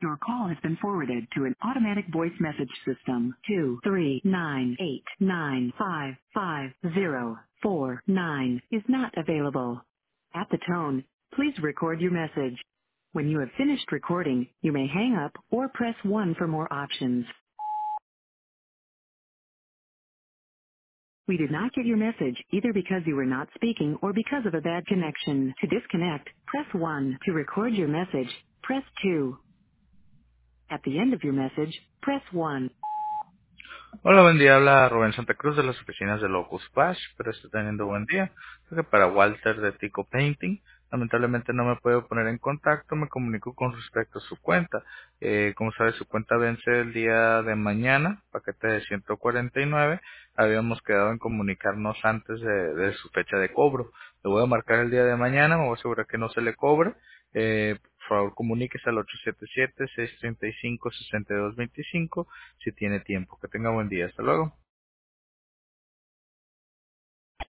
Your call has been forwarded to an automatic voice message system. 23989555049 is not available. At the tone, please record your message. When you have finished recording, you may hang up or press 1 for more options. We did not get your message either because you were not speaking or because of a bad connection. To disconnect, press 1. To record your message, press 2. At the end of your message, press 1. Hola, buen día. Habla Rubén Santa Cruz de las oficinas de Locus Splash. Espero esté teniendo buen día. Creo que para Walter de Tico Painting, lamentablemente no me puedo poner en contacto. Me comunico con respecto a su cuenta. Como sabe, su cuenta vence el día de mañana, paquete de 149. Habíamos quedado en comunicarnos antes de su fecha de cobro. Le voy a marcar el día de mañana, me voy a asegurar que no se le cobre. Por favor, comuníquese al 877-635-6225 si tiene tiempo. Que tenga buen día. Hasta luego.